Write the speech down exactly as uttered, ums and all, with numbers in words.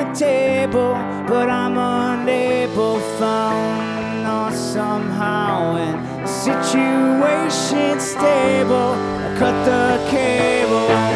table, but I'm unable, found or somehow in situation stable. I cut the cable.